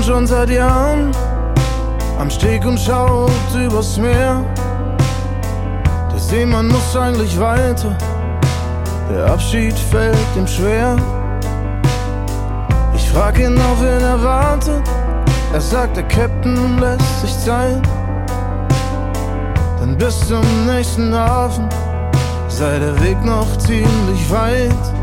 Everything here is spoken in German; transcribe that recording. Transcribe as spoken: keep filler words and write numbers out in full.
Captain schon seit Jahren am Steg und schaut übers Meer. Der Seemann muss eigentlich weiter, der Abschied fällt ihm schwer. Ich frag ihn, auf wen er wartet. Er sagt, der Captain lässt sich Zeit. Denn bis zum nächsten Hafen sei der Weg noch ziemlich weit.